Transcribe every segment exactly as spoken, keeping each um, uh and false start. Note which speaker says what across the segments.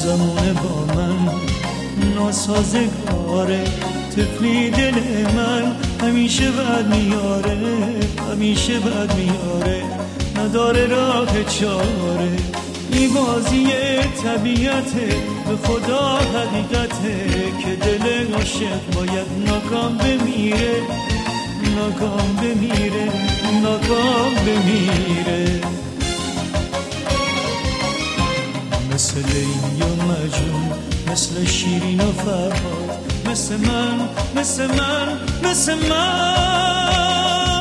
Speaker 1: زمان با من ناسازگاره، طفلی دل من همیشه بد میاره، همیشه بد میاره، نداره راه چاره. این بازی طبیعته، به خدا حقیقته که دل عاشق باید ناکام بمیره، ناکام بمیره، ناکام بمیره. مثل لیلی و مجنون، مثل شیرین و فرهاد، مثل من، مثل من، مثل من.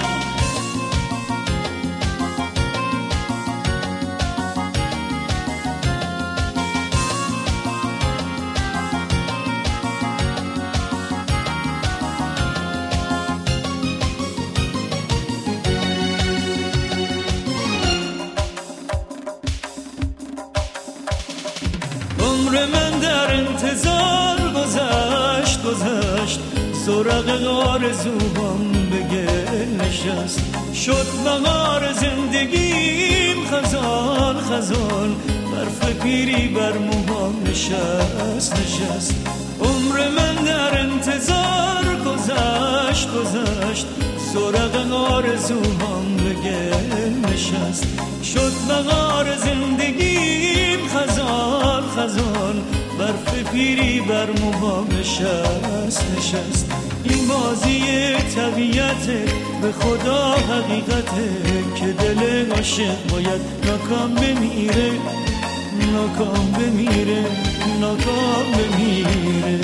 Speaker 1: عمر من در انتظار گذشت گذشت، سراغ آرزوام به گل نشست. شد بهار زندگیم خزان خزان، برف پیری بر موهام نشست نشست. عمر من در انتظار گذشت گذشت، سراغ آرزوام به گل نشست. شد بهار زندگیم خزان خزان، برف پیری بر موهام نشست نشست. این بازی طبیعته، به خدا حقیقته که دل عاشق باید ناکام بمیره، ناکام بمیره، ناکام بمیره.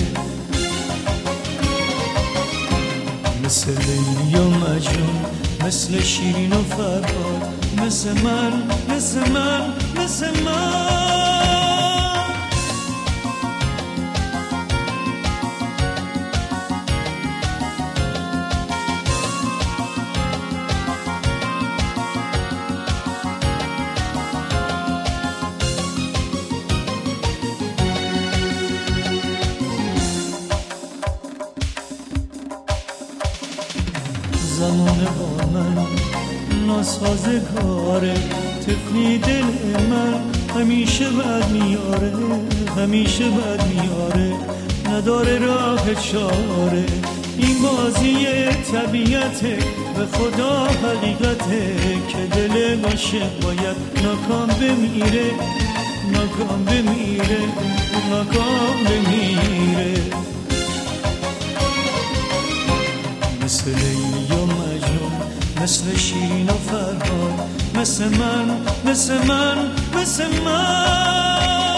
Speaker 1: مثل لیلی و مجنون، مثل شیرین و فرهاد، مثل من، مثل من، مثل من. زمان با من ناسازگاره، طفلی دل من همیشه بد میاره، همیشه بد میاره، نداره راه چاره. این بازی طبیعته، به خدا حقیقته که دل عاشق باید ناکام بمیره، ناکام بمیره، ناکام بمیره. مثل لیلی و مجنون، مثل شیرین و فرهاد، مثل من، مثل من، مثل من.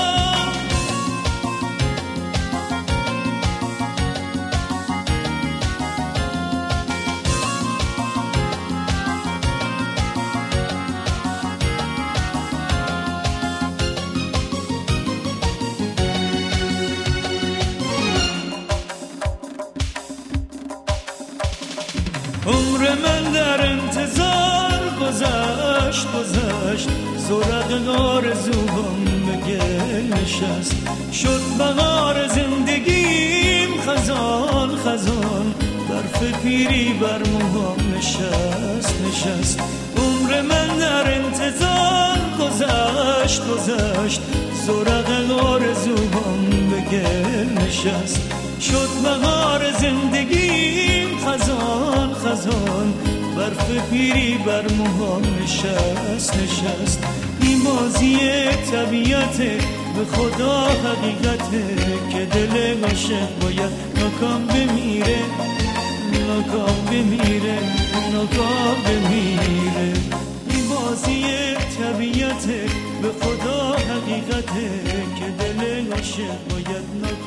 Speaker 1: عمر من در انتظار گذشت گذشت، سراغ آرزوام به گل نشست. شد بهار زندگیم خزان خزان، برف پیری بر موهام نشست نشست. عمر من در انتظار گذشت گذشت، سراغ آرزوام به گل نشست. شد بهار زندگیم خزان خزان، برف پیری بر موهام نشست نشست. این بازی طبیعته، به خدا حقیقته که دل عاشق باید ناکام بمیره، ناکام بمیره، ناکام بمیره. این بازی طبیعته، به خدا حقیقته که دل عاشق باید ناکام